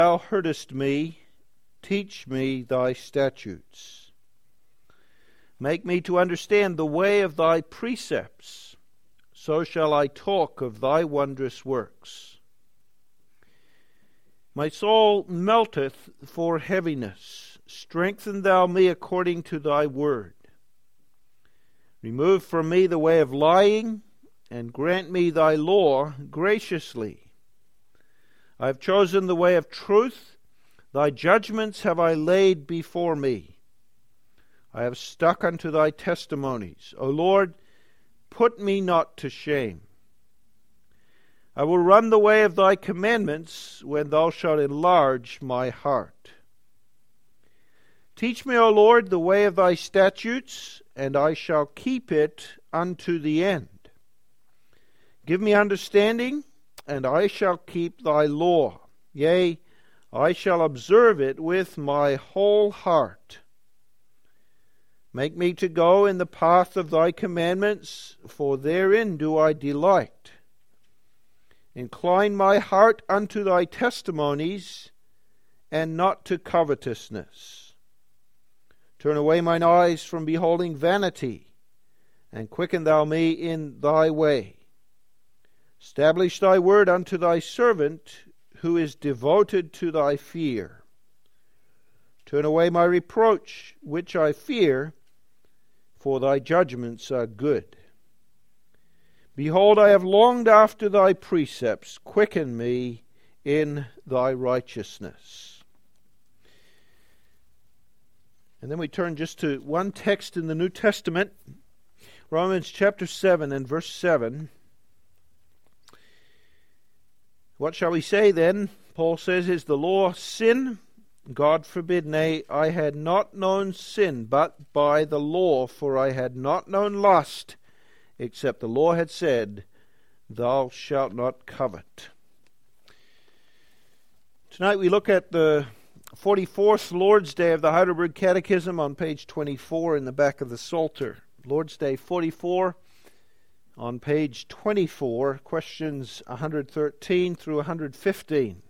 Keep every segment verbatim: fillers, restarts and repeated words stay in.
Thou heardest me, teach me thy statutes. Make me to understand the way of thy precepts, so shall I talk of thy wondrous works. My soul melteth for heaviness. Strengthen thou me according to thy word. Remove from me the way of lying, and grant me thy law graciously. I have chosen the way of truth. Thy judgments have I laid before me. I have stuck unto thy testimonies. O Lord, put me not to shame. I will run the way of thy commandments when thou shalt enlarge my heart. Teach me, O Lord, the way of thy statutes, and I shall keep it unto the end. Give me understanding, and I shall keep thy law. Yea, I shall observe it with my whole heart. Make me to go in the path of thy commandments, for therein do I delight. Incline my heart unto thy testimonies, and not to covetousness. Turn away mine eyes from beholding vanity, and quicken thou me in thy way. Establish thy word unto thy servant, who is devoted to thy fear. Turn away my reproach, which I fear, for thy judgments are good. Behold, I have longed after thy precepts. Quicken me in thy righteousness. And then we turn just to one text in the New Testament, Romans chapter seven and verse seven. What shall we say then? Paul says, is the law sin? God forbid, nay, I had not known sin but by the law, for I had not known lust, except the law had said, thou shalt not covet. Tonight we look at the forty-fourth Lord's Day of the Heidelberg Catechism on page twenty-four in the back of the Psalter. Lord's Day forty-four. On page twenty-four, questions one hundred thirteen through one hundred fifteen.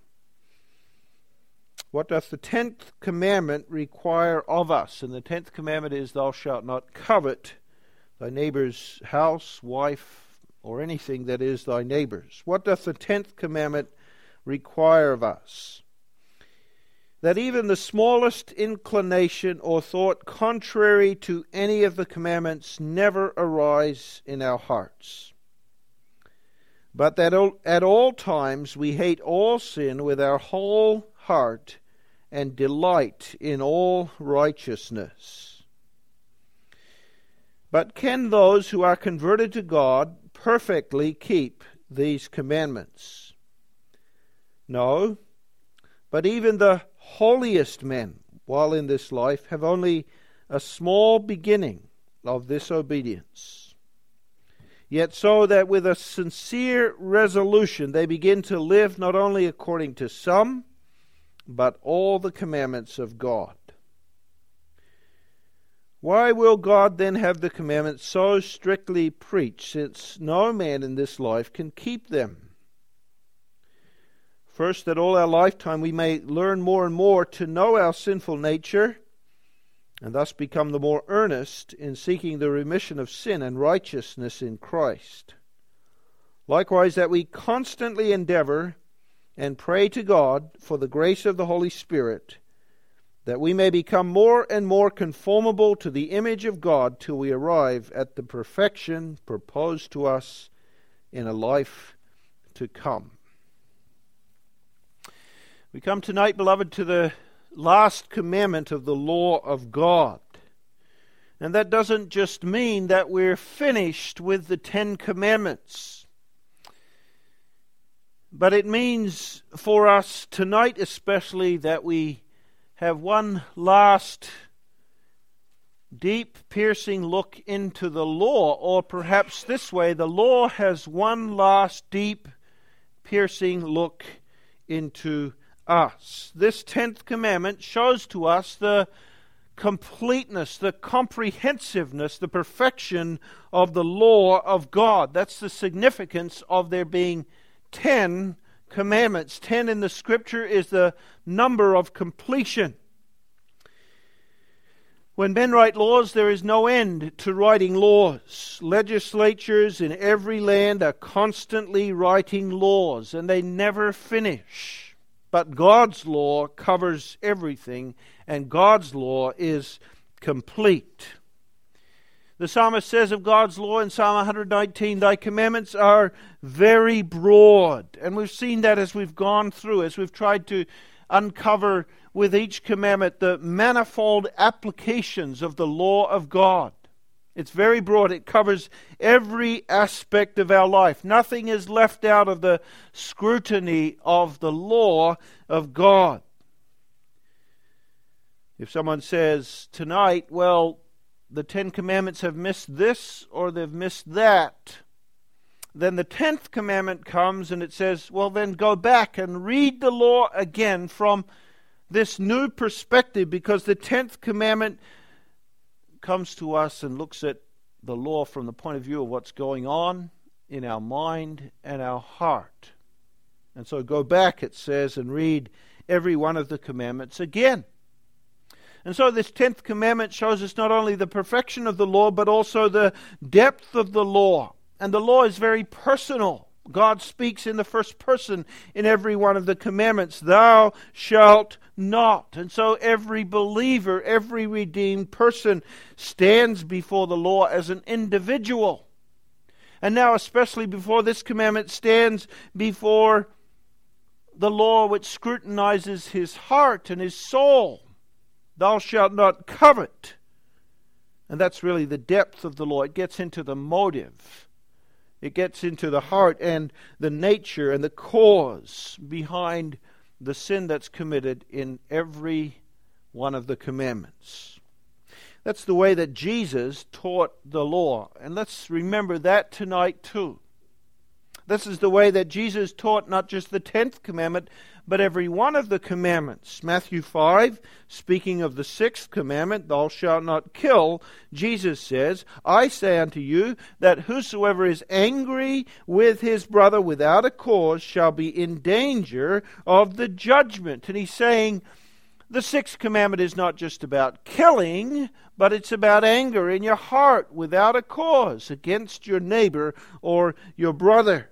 What doth the tenth commandment require of us? And the tenth commandment is, thou shalt not covet thy neighbor's house, wife, or anything that is thy neighbor's. What doth the tenth commandment require of us? That even the smallest inclination or thought contrary to any of the commandments never arise in our hearts, but that at all times we hate all sin with our whole heart and delight in all righteousness. But can those who are converted to God perfectly keep these commandments? No, but even the holiest men, while in this life, have only a small beginning of this obedience. Yet so that with a sincere resolution they begin to live not only according to some, but all the commandments of God. Why will God then have the commandments so strictly preached, since no man in this life can keep them? First, that all our lifetime we may learn more and more to know our sinful nature, and thus become the more earnest in seeking the remission of sin and righteousness in Christ. Likewise, that we constantly endeavor and pray to God for the grace of the Holy Spirit, that we may become more and more conformable to the image of God till we arrive at the perfection proposed to us in a life to come. We come tonight, beloved, to the last commandment of the law of God. And that doesn't just mean that we're finished with the Ten Commandments. But it means for us tonight especially that we have one last deep, piercing look into the law. Or perhaps this way, the law has one last deep, piercing look into us. This tenth commandment shows to us the completeness, the comprehensiveness, the perfection of the law of God. That's the significance of there being ten commandments. Ten in the Scripture is the number of completion. When men write laws, there is no end to writing laws. Legislatures in every land are constantly writing laws, and they never finish. But God's law covers everything, and God's law is complete. The psalmist says of God's law in Psalm one nineteen, "Thy commandments are very broad." And we've seen that as we've gone through, as we've tried to uncover with each commandment the manifold applications of the law of God. It's very broad. It covers every aspect of our life. Nothing is left out of the scrutiny of the law of God. If someone says tonight, well, the Ten Commandments have missed this or they've missed that, then the tenth commandment comes and it says, well, then go back and read the law again from this new perspective, because the tenth commandment comes to us and looks at the law from the point of view of what's going on in our mind and our heart. And so go back, it says, and read every one of the commandments again. And so this tenth commandment shows us not only the perfection of the law, but also the depth of the law. And the law is very personal. God speaks in the first person in every one of the commandments. Thou shalt not. And so every believer, every redeemed person stands before the law as an individual. And now especially before this commandment stands before the law which scrutinizes his heart and his soul. Thou shalt not covet. And that's really the depth of the law. It gets into the motive. It gets into the heart and the nature and the cause behind the sin that's committed in every one of the commandments. That's the way that Jesus taught the law. And let's remember that tonight too. This is the way that Jesus taught not just the tenth commandment, but every one of the commandments. Matthew five, speaking of the sixth commandment, thou shalt not kill, Jesus says, I say unto you that whosoever is angry with his brother without a cause shall be in danger of the judgment. And he's saying the sixth commandment is not just about killing, but it's about anger in your heart without a cause against your neighbor or your brother.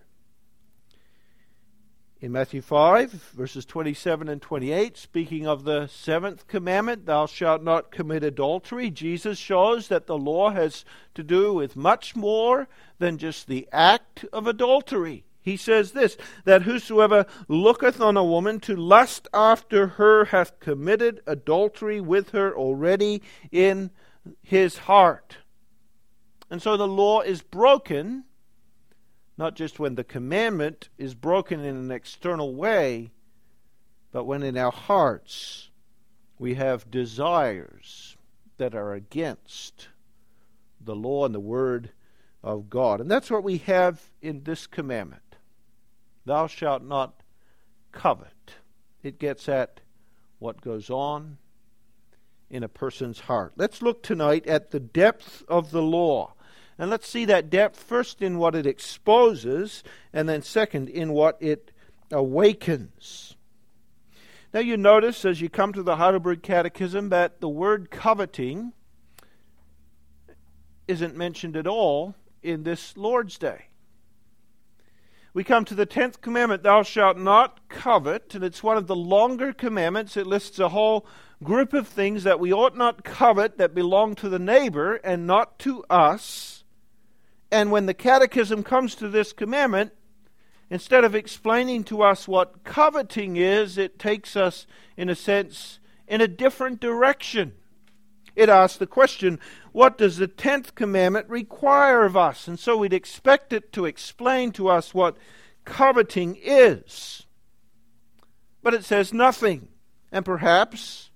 In Matthew five, verses twenty-seven and twenty-eight, speaking of the seventh commandment, thou shalt not commit adultery, Jesus shows that the law has to do with much more than just the act of adultery. He says this, that whosoever looketh on a woman to lust after her hath committed adultery with her already in his heart. And so the law is broken, not just when the commandment is broken in an external way, but when in our hearts we have desires that are against the law and the word of God. And that's what we have in this commandment. Thou shalt not covet. It gets at what goes on in a person's heart. Let's look tonight at the depth of the law. And let's see that depth first in what it exposes, and then second in what it awakens. Now you notice as you come to the Heidelberg Catechism that the word coveting isn't mentioned at all in this Lord's Day. We come to the tenth commandment, thou shalt not covet, and it's one of the longer commandments. It lists a whole group of things that we ought not covet that belong to the neighbor and not to us. And when the Catechism comes to this commandment, instead of explaining to us what coveting is, it takes us, in a sense, in a different direction. It asks the question, what does the tenth commandment require of us? And so we'd expect it to explain to us what coveting is. But it says nothing. And perhaps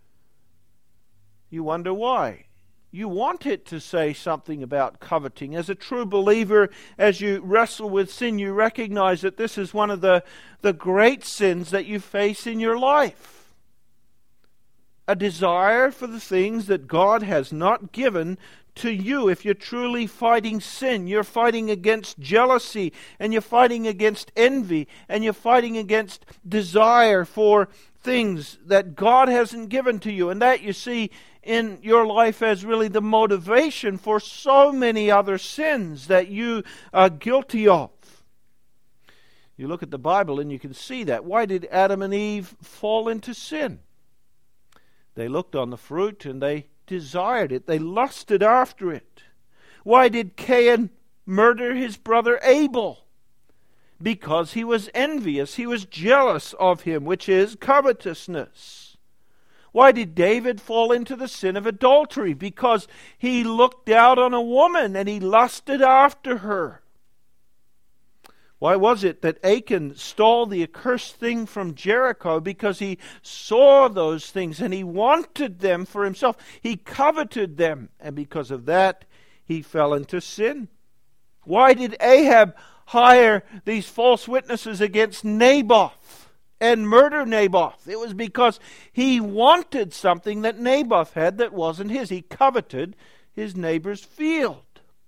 you wonder why. You want it to say something about coveting. As a true believer, as you wrestle with sin, you recognize that this is one of the, the great sins that you face in your life. a desire for the things that God has not given to you. If you're truly fighting sin, you're fighting against jealousy, and you're fighting against envy, and you're fighting against desire for things that God hasn't given to you. And that, you see, in your life as really the motivation for so many other sins that you are guilty of. You look at the Bible and you can see that. Why did Adam and Eve fall into sin? They looked on the fruit and they desired it. They lusted after it. Why did Cain murder his brother Abel? Because he was envious. He was jealous of him, which is covetousness. Why did David fall into the sin of adultery? Because he looked out on a woman and he lusted after her. Why was it that Achan stole the accursed thing from Jericho? Because he saw those things and he wanted them for himself. He coveted them, and because of that, he fell into sin. Why did Ahab hire these false witnesses against Naboth and murder Naboth? It was because he wanted something that Naboth had that wasn't his. He coveted his neighbor's field.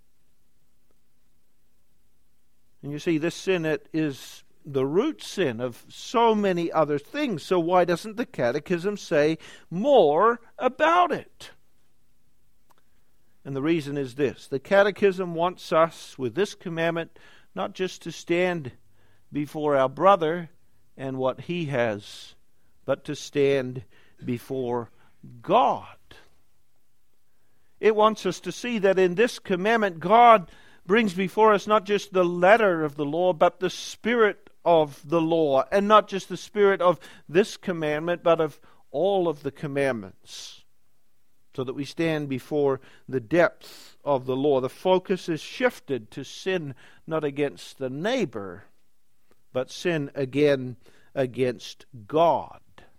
And you see, this sin it is the root sin of so many other things. So why doesn't the Catechism say more about it? And the reason is this. The Catechism wants us, with this commandment, not just to stand before our brother and what he has, but to stand before God. It wants us to see that in this commandment, God brings before us not just the letter of the law, but the spirit of the law. And not just the spirit of this commandment, but of all of the commandments. So that we stand before the depth of the law. The focus is shifted to sin not against the neighbor, but sin again against God.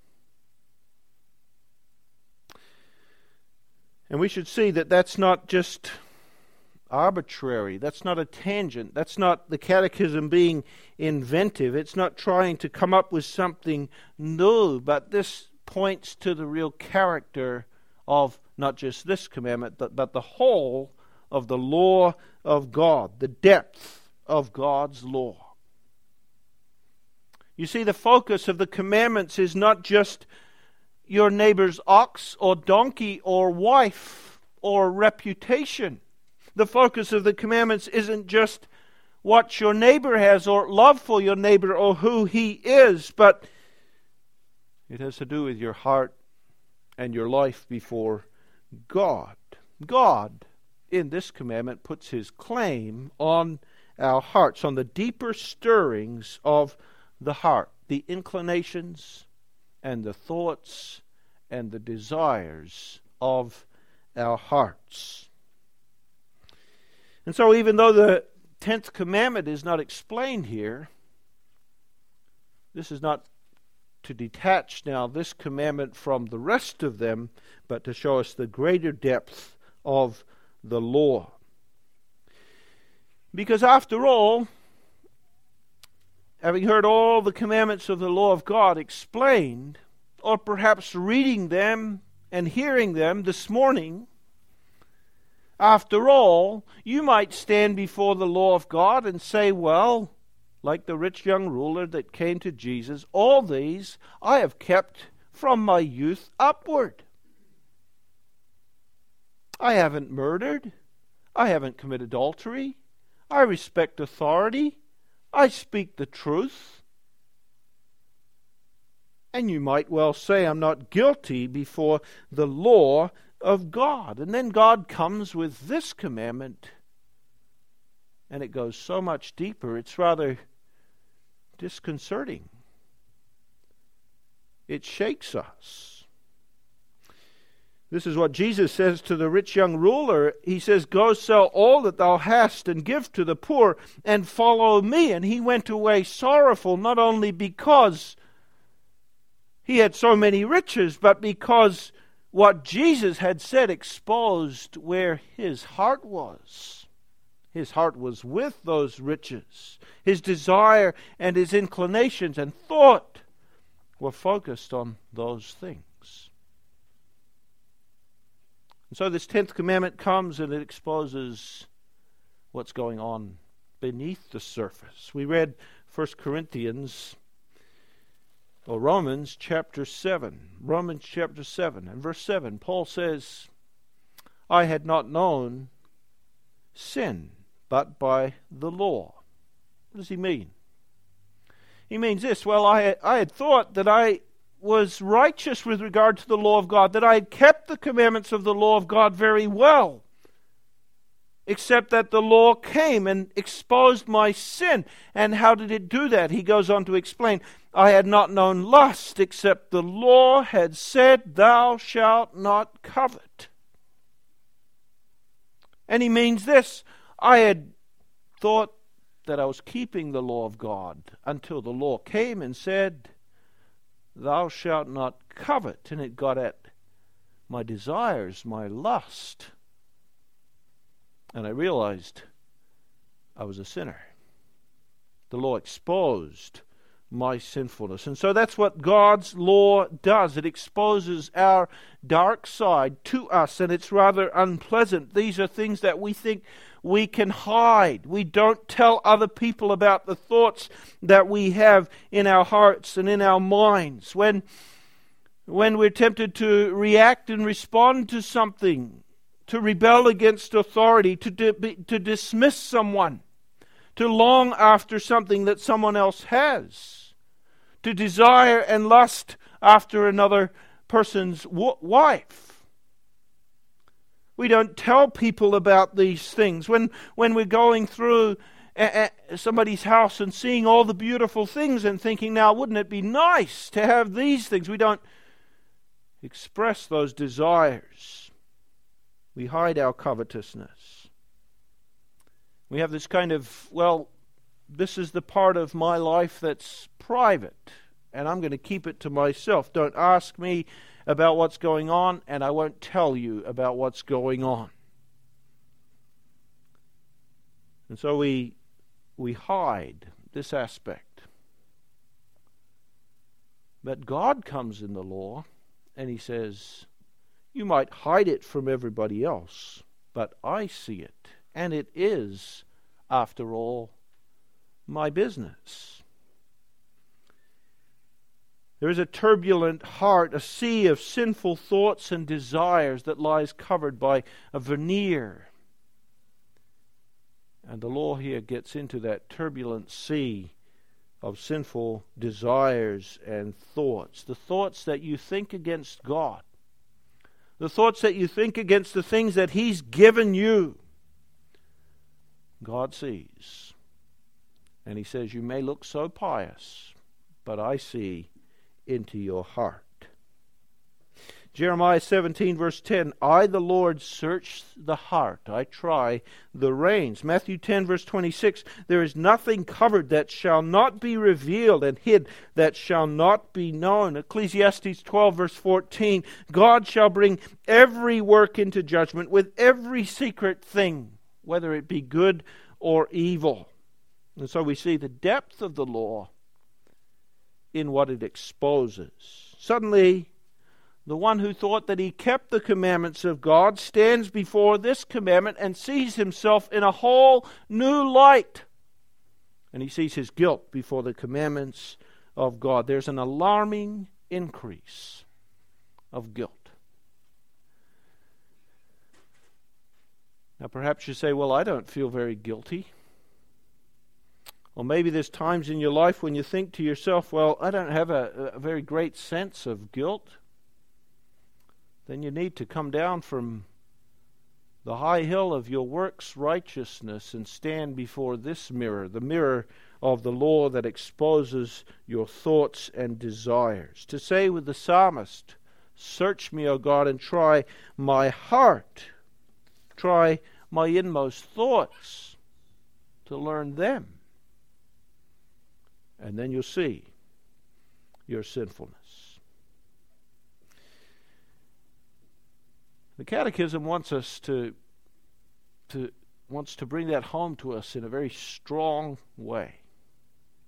And we should see that that's not just arbitrary. That's not a tangent. That's not the Catechism being inventive. It's not trying to come up with something new, but this points to the real character of not just this commandment, but, but the whole of the law of God, the depth of God's law. You see, the focus of the commandments is not just your neighbor's ox or donkey or wife or reputation. The focus of the commandments isn't just what your neighbor has or love for your neighbor or who he is, but it has to do with your heart and your life before God. God, in this commandment, puts his claim on our hearts, on the deeper stirrings of the heart, the inclinations and the thoughts and the desires of our hearts. And so even though the tenth commandment is not explained here, this is not to detach now this commandment from the rest of them, but to show us the greater depth of the law. Because after all, having heard all the commandments of the law of God explained, or perhaps reading them and hearing them this morning, after all, you might stand before the law of God and say, well, like the rich young ruler that came to Jesus, all these I have kept from my youth upward. I haven't murdered. I haven't committed adultery. I respect authority. I speak the truth. And you might well say, I'm not guilty before the law of God. And then God comes with this commandment, and it goes so much deeper, it's rather disconcerting. It shakes us. This is what Jesus says to the rich young ruler. He says, go sell all that thou hast and give to the poor and follow me. And he went away sorrowful, not only because he had so many riches, but because what Jesus had said exposed where his heart was. His heart was with those riches. His desire and his inclinations and thought were focused on those things. And so this tenth commandment comes and it exposes what's going on beneath the surface. We read First Corinthians, or Romans chapter seven. Romans chapter seven and verse seven. Paul says, I had not known sin but by the law. What does he mean? He means this. Well, I, I had thought that I was righteous with regard to the law of God, that I had kept the commandments of the law of God very well, except that the law came and exposed my sin. And how did it do that? He goes on to explain, I had not known lust, except the law had said, thou shalt not covet. And he means this, I had thought that I was keeping the law of God until the law came and said, thou shalt not covet. And it got at my desires, my lust. And I realized I was a sinner. The law exposed my sinfulness. And so that's what God's law does. It exposes our dark side to us, and it's rather unpleasant. These are things that we think we can hide. We don't tell other people about the thoughts that we have in our hearts and in our minds. When, when we're tempted to react and respond to something, to rebel against authority, to, di- to dismiss someone, to long after something that someone else has, to desire and lust after another person's w- wife. We don't tell people about these things. When, when we're going through a, a, somebody's house and seeing all the beautiful things and thinking, now wouldn't it be nice to have these things? We don't express those desires. We hide our covetousness. We have this kind of, well, this is the part of my life that's private, and I'm going to keep it to myself. Don't ask me about what's going on, and I won't tell you about what's going on. And so we we hide this aspect. But God comes in the law, and He says, you might hide it from everybody else, but I see it, and it is, after all, my business. There is a turbulent heart, a sea of sinful thoughts and desires that lies covered by a veneer. And the law here gets into that turbulent sea of sinful desires and thoughts. The thoughts that you think against God. The thoughts that you think against the things that He's given you. God sees. And He says, you may look so pious, but I see into your heart. Jeremiah seventeen verse ten, I the Lord search the heart, I try the reins. Matthew ten verse twenty-six, there is nothing covered that shall not be revealed, and hid that shall not be known. Ecclesiastes twelve verse fourteen, God shall bring every work into judgment with every secret thing, whether it be good or evil. And so we see the depth of the law in what it exposes. Suddenly, the one who thought that he kept the commandments of God stands before this commandment and sees himself in a whole new light. And he sees his guilt before the commandments of God. There's an alarming increase of guilt. Now perhaps you say, well, I don't feel very guilty. Or maybe there's times in your life when you think to yourself, well, I don't have a, a very great sense of guilt. Then you need to come down from the high hill of your works righteousness and stand before this mirror, the mirror of the law that exposes your thoughts and desires. To say with the psalmist, search me, O God, and try my heart. Try my inmost thoughts to learn them. And then you'll see your sinfulness. The Catechism wants us to, to wants to bring that home to us in a very strong way.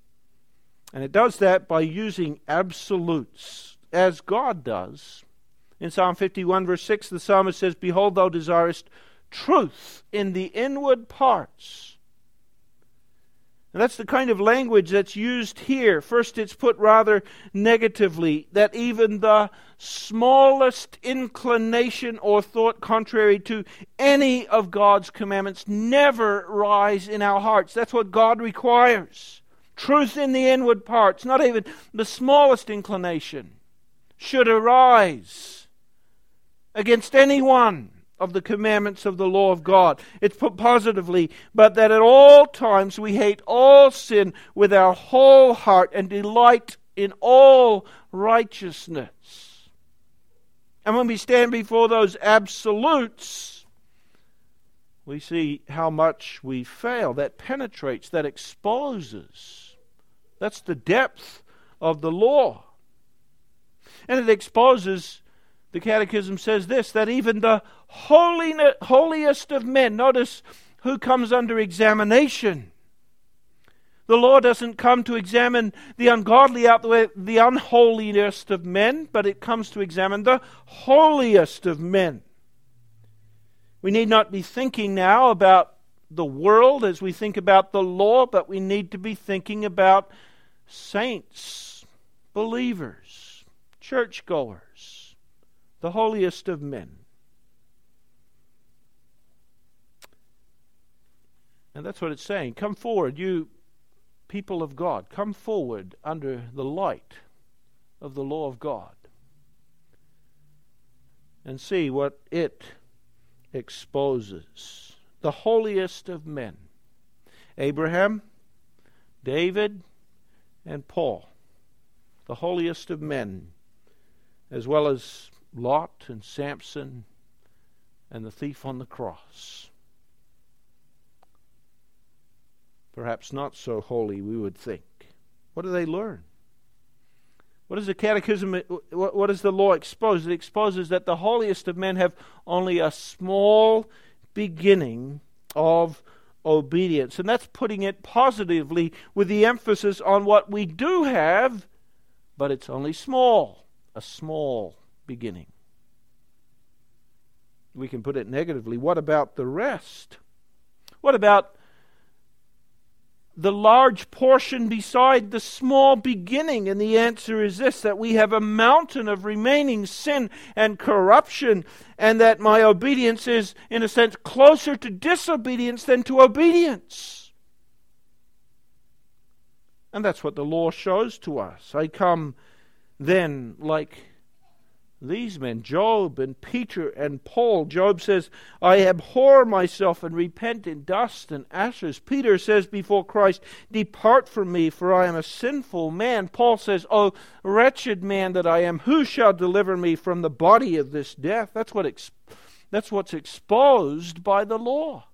And it does that by using absolutes, as God does, In Psalm fifty-one, verse six, the psalmist says, "Behold, thou desirest truth in the inward parts." And that's the kind of language that's used here. First, it's put rather negatively, that even the smallest inclination or thought contrary to any of God's commandments never rise in our hearts. That's what God requires. Truth in the inward parts, not even the smallest inclination, should arise against any one of the commandments of the law of God. It's put positively, but that at all times we hate all sin with our whole heart and delight in all righteousness. And when we stand before those absolutes, we see how much we fail. That penetrates, that exposes. That's the depth of the law. And it exposes, the Catechism says this, that even the holiness, holiest of men, notice who comes under examination. The law doesn't come to examine the ungodly out the way, the unholiest of men, but it comes to examine the holiest of men. We need not be thinking now about the world as we think about the law, but we need to be thinking about saints, believers, churchgoers, the holiest of men. And that's what it's saying. Come forward, you people of God. Come forward under the light of the law of God and see what it exposes. The holiest of men. Abraham, David, and Paul. The holiest of men, as well as Lot and Samson and the thief on the cross. Perhaps not so holy, we would think. What do they learn? What does the Catechism, what does the law expose? It exposes that the holiest of men have only a small beginning of obedience. And that's putting it positively with the emphasis on what we do have, but it's only small, a small beginning. We can put it negatively. What about the rest? What about the large portion beside the small beginning? And the answer is this, that we have a mountain of remaining sin and corruption, and that my obedience is, in a sense, closer to disobedience than to obedience. And that's what the law shows to us. I come then like these men, Job and Peter and Paul. Job says, I abhor myself and repent in dust and ashes. Peter says before Christ, depart from me, for I am a sinful man. Paul says, oh, wretched man that I am, who shall deliver me from the body of this death? That's what ex- that's what's exposed by the law.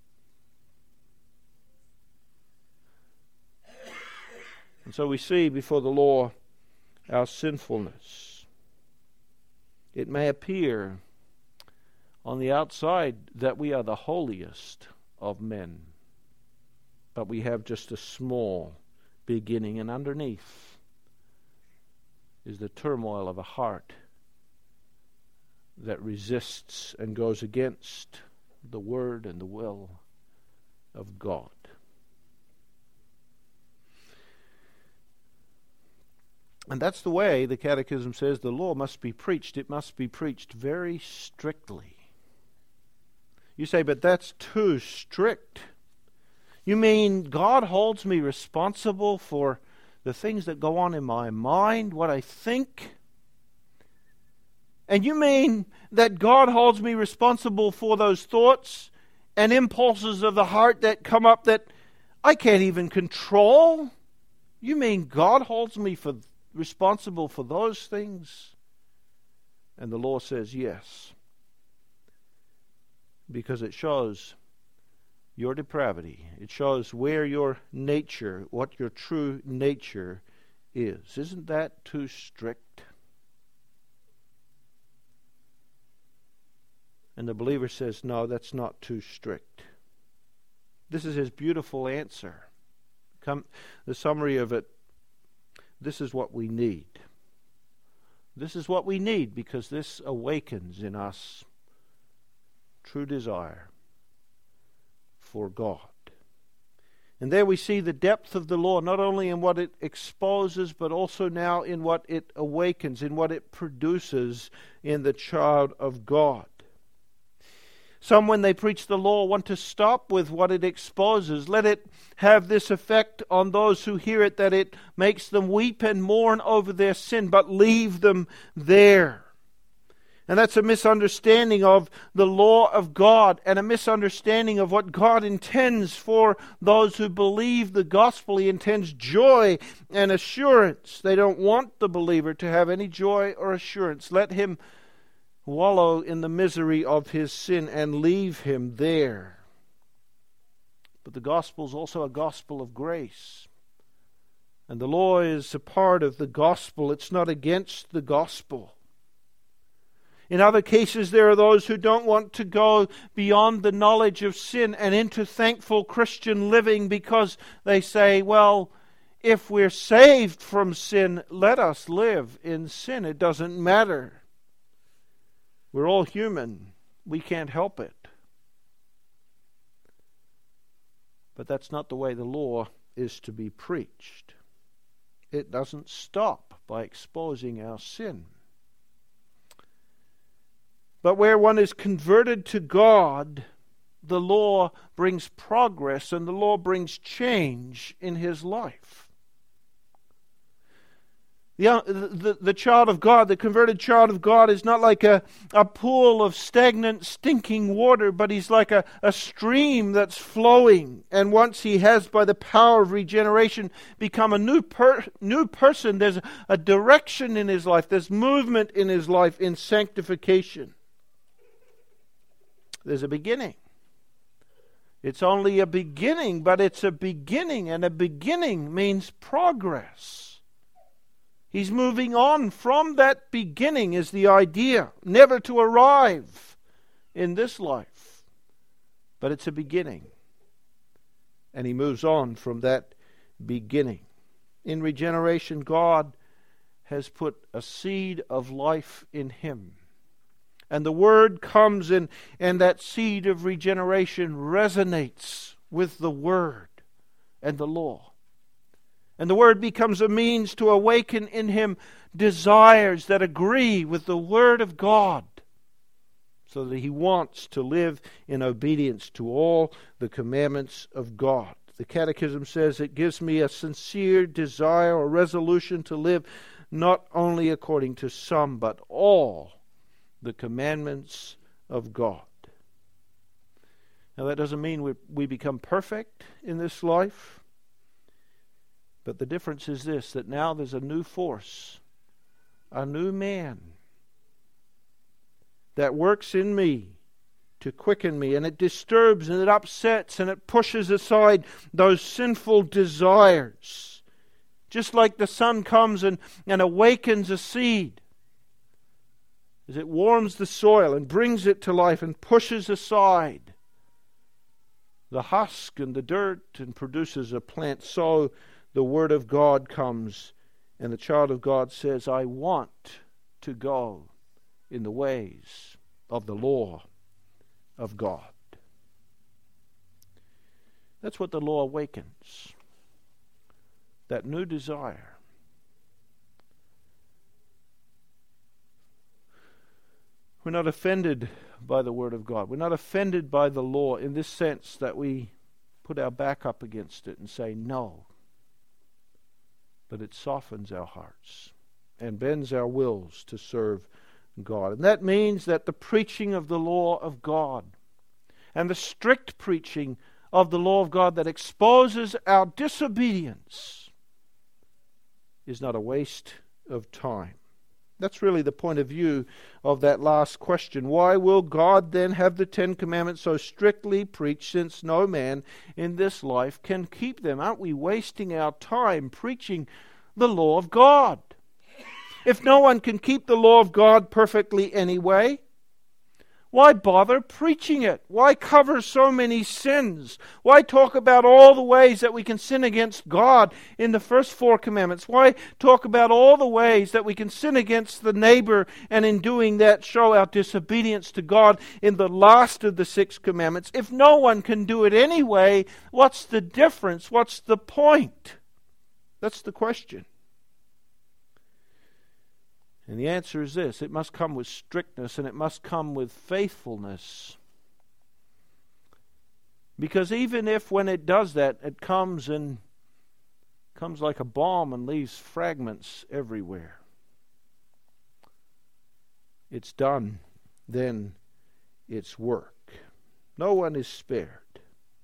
And so we see before the law our sinfulness. It may appear on the outside that we are the holiest of men, but we have just a small beginning, and underneath is the turmoil of a heart that resists and goes against the word and the will of God. And that's the way the Catechism says the law must be preached. It must be preached very strictly. You say, but that's too strict. You mean God holds me responsible for the things that go on in my mind, what I think? And you mean that God holds me responsible for those thoughts and impulses of the heart that come up that I can't even control? You mean God holds me for responsible for those things? And the law says yes, because it shows your depravity. It shows where your nature, what your true nature is. Isn't that too strict? And the believer says, no, that's not too strict. This is his beautiful answer. Come, the summary of it, this is what we need. This is what we need, because this awakens in us true desire for God. And there we see the depth of the law, not only in what it exposes, but also now in what it awakens, in what it produces in the child of God. Some, when they preach the law, want to stop with what it exposes. Let it have this effect on those who hear it, that it makes them weep and mourn over their sin, but leave them there. And that's a misunderstanding of the law of God, and a misunderstanding of what God intends for those who believe the gospel. He intends joy and assurance. They don't want the believer to have any joy or assurance. Let him wallow in the misery of his sin and leave him there. But the gospel is also a gospel of grace. And the law is a part of the gospel. It's not against the gospel. In other cases, there are those who don't want to go beyond the knowledge of sin and into thankful Christian living, because they say, well, if we're saved from sin, let us live in sin. It doesn't matter. We're all human. We can't help it. But that's not the way the law is to be preached. It doesn't stop by exposing our sin. But where one is converted to God, the law brings progress and the law brings change in his life. The, the, the child of God, the converted child of God, is not like a, a pool of stagnant, stinking water, but he's like a, a stream that's flowing. And once he has, by the power of regeneration, become a new per, new person, there's a, a direction in his life, there's movement in his life in sanctification. There's a beginning. It's only a beginning, but it's a beginning, and a beginning means progress. He's moving on from that beginning is the idea. Never to arrive in this life. But it's a beginning. And he moves on from that beginning. In regeneration, God has put a seed of life in him. And the Word comes in, and that seed of regeneration resonates with the Word and the law. And the Word becomes a means to awaken in him desires that agree with the Word of God, so that he wants to live in obedience to all the commandments of God. The Catechism says it gives me a sincere desire or resolution to live not only according to some, but all the commandments of God. Now that doesn't mean we, we become perfect in this life. But the difference is this, that now there's a new force, a new man that works in me to quicken me, and it disturbs and it upsets and it pushes aside those sinful desires. Just like the sun comes and, and awakens a seed, as it warms the soil and brings it to life and pushes aside the husk and the dirt and produces a plant, so the Word of God comes, and the child of God says, I want to go in the ways of the law of God. That's what the law awakens. That new desire. We're not offended by the Word of God. We're not offended by the law in this sense that we put our back up against it and say no. But it softens our hearts and bends our wills to serve God. And that means that the preaching of the law of God and the strict preaching of the law of God that exposes our disobedience is not a waste of time. That's really the point of view of that last question. Why will God then have the Ten Commandments so strictly preached, since no man in this life can keep them? Aren't we wasting our time preaching the law of God? If no one can keep the law of God perfectly anyway, Why bother preaching it? Why cover so many sins? Why talk about all the ways that we can sin against God in the first four commandments? Why talk about all the ways that we can sin against the neighbor and in doing that show our disobedience to God in the last of the six commandments? If no one can do it anyway, what's the difference? What's the point? That's the question. And the answer is this: it must come with strictness and it must come with faithfulness. Because even if when it does that, it comes and comes like a bomb and leaves fragments everywhere, it's done, then it's work. No one is spared.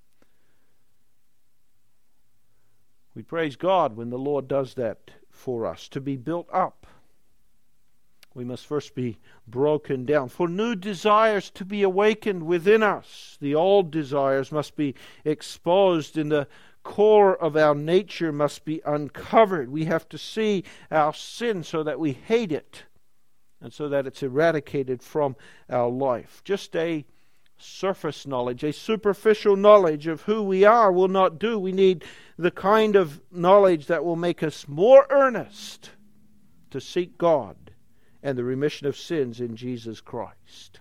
We praise God when the Lord does that for us, to be built up. We must first be broken down, for new desires to be awakened within us. The old desires must be exposed, and the core of our nature must be uncovered. We have to see our sin so that we hate it, and so that it's eradicated from our life. Just a surface knowledge, a superficial knowledge of who we are will not do. We need the kind of knowledge that will make us more earnest to seek God and the remission of sins in Jesus Christ.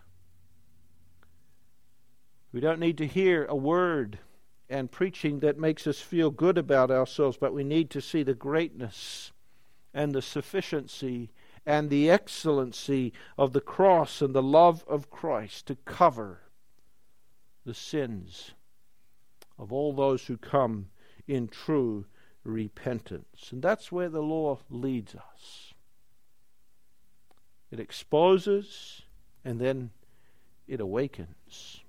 We don't need to hear a word and preaching that makes us feel good about ourselves, but we need to see the greatness and the sufficiency and the excellency of the cross and the love of Christ to cover the sins of all those who come in true repentance. And that's where the law leads us. It exposes, and then it awakens.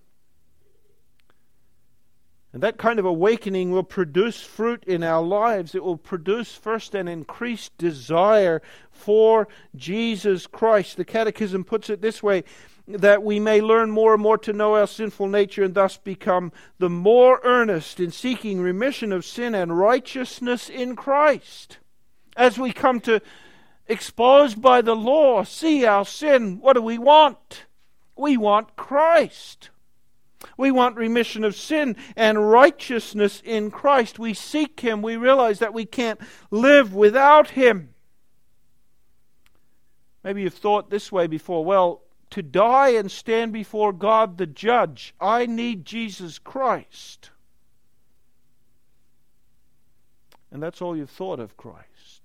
And that kind of awakening will produce fruit in our lives. It will produce first an increased desire for Jesus Christ. The Catechism puts it this way: that we may learn more and more to know our sinful nature, and thus become the more earnest in seeking remission of sin and righteousness in Christ. As we come to, exposed by the law, see our sin, what do we want? We want Christ. We want remission of sin and righteousness in Christ. We seek Him. We realize that we can't live without Him. Maybe you've thought this way before: well, to die and stand before God the judge, I need Jesus Christ. And that's all you've thought of Christ.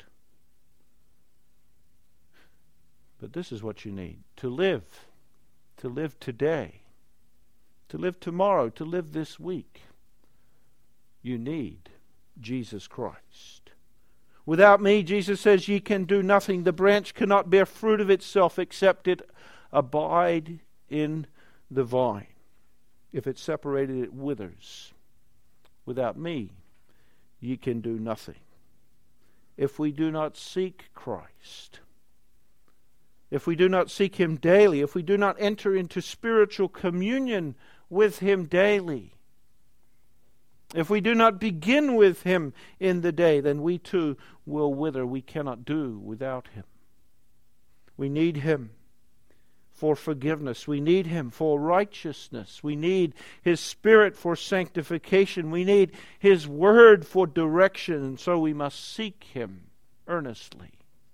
But this is what you need: to live, to live today, to live tomorrow, to live this week. You need Jesus Christ. Without me, Jesus says, ye can do nothing. The branch cannot bear fruit of itself except it abide in the vine. If it's separated, it withers. Without me, ye can do nothing. If we do not seek Christ, if we do not seek Him daily, if we do not enter into spiritual communion with Him daily, if we do not begin with Him in the day, then we too will wither. We cannot do without Him. We need Him for forgiveness. We need Him for righteousness. We need His Spirit for sanctification. We need His Word for direction. And so we must seek Him earnestly.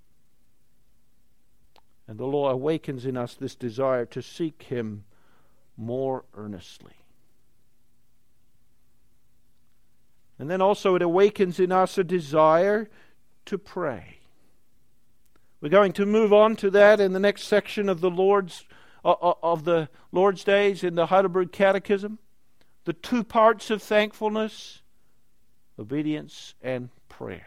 And the law awakens in us this desire to seek Him more earnestly. And then also it awakens in us a desire to pray. We're going to move on to that in the next section of the Lord's uh, of the Lord's Days in the Heidelberg Catechism. The two parts of thankfulness: obedience and prayer.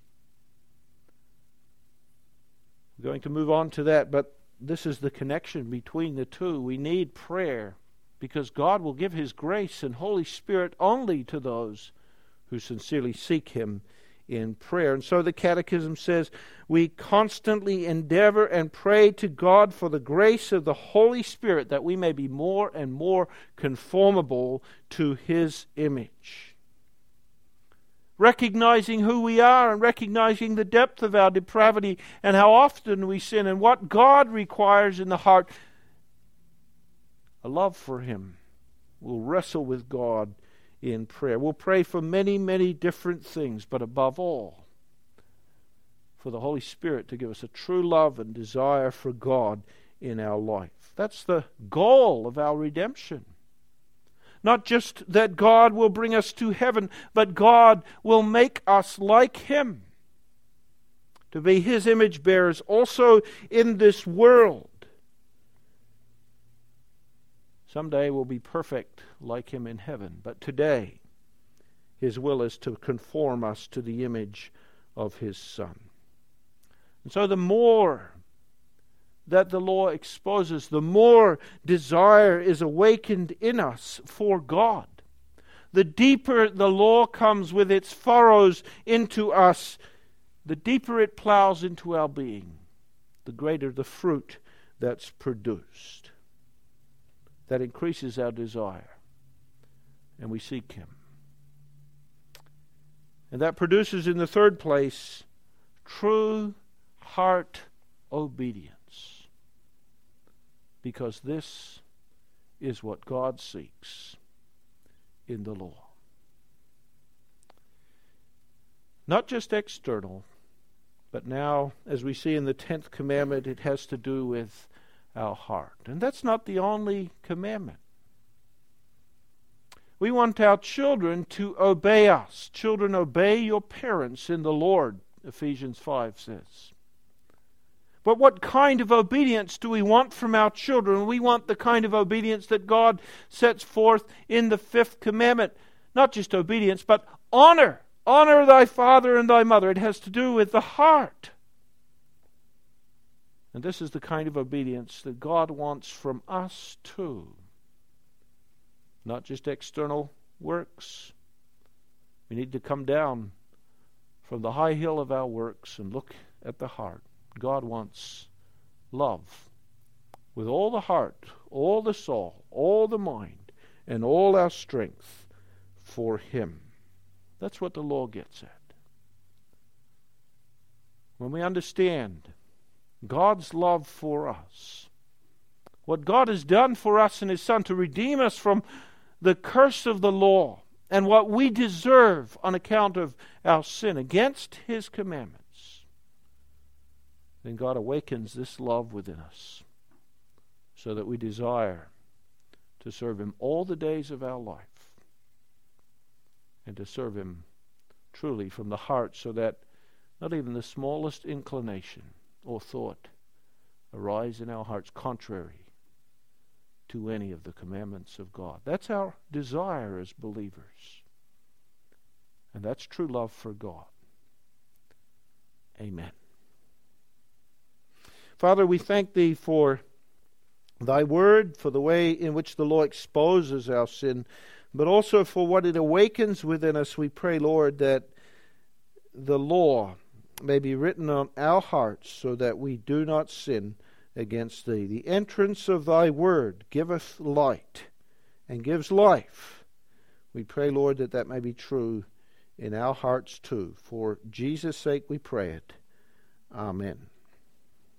We're going to move on to that, but this is the connection between the two. We need prayer because God will give His grace and Holy Spirit only to those who sincerely seek Him in prayer. And so the Catechism says, we constantly endeavor and pray to God for the grace of the Holy Spirit that we may be more and more conformable to His image. Recognizing who we are and recognizing the depth of our depravity and how often we sin and what God requires in the heart, a love for Him. We'll wrestle with God in prayer. We'll pray for many, many different things, but above all, for the Holy Spirit to give us a true love and desire for God in our life. That's the goal of our redemption. Not just that God will bring us to heaven, but God will make us like Him, to be His image bearers also in this world. Someday we'll be perfect like Him in heaven, but today His will is to conform us to the image of His Son. And so the more that the law exposes, the more desire is awakened in us for God. The deeper the law comes with its furrows into us, the deeper it plows into our being, the greater the fruit that's produced. That increases our desire, and we seek Him. And that produces, in the third place, true heart obedience. Because this is what God seeks in the law. Not just external, but now, as we see in the tenth commandment, it has to do with our heart. And that's not the only commandment. We want our children to obey us. Children, obey your parents in the Lord, Ephesians five says. But what kind of obedience do we want from our children? We want the kind of obedience that God sets forth in the fifth commandment. Not just obedience, but honor. Honor thy father and thy mother. It has to do with the heart. And this is the kind of obedience that God wants from us too. Not just external works. We need to come down from the high hill of our works and look at the heart. God wants love with all the heart, all the soul, all the mind, and all our strength for Him. That's what the law gets at. When we understand God's love for us, what God has done for us in His Son to redeem us from the curse of the law and what we deserve on account of our sin against His commandments, then God awakens this love within us so that we desire to serve Him all the days of our life and to serve Him truly from the heart, so that not even the smallest inclination or thought arise in our hearts contrary to any of the commandments of God. That's our desire as believers. And that's true love for God. Amen. Father, we thank Thee for Thy word, for the way in which the law exposes our sin, but also for what it awakens within us. We pray, Lord, that the law may be written on our hearts so that we do not sin against Thee. The entrance of Thy word giveth light and gives life. We pray, Lord, that that may be true in our hearts too. For Jesus' sake we pray it. Amen.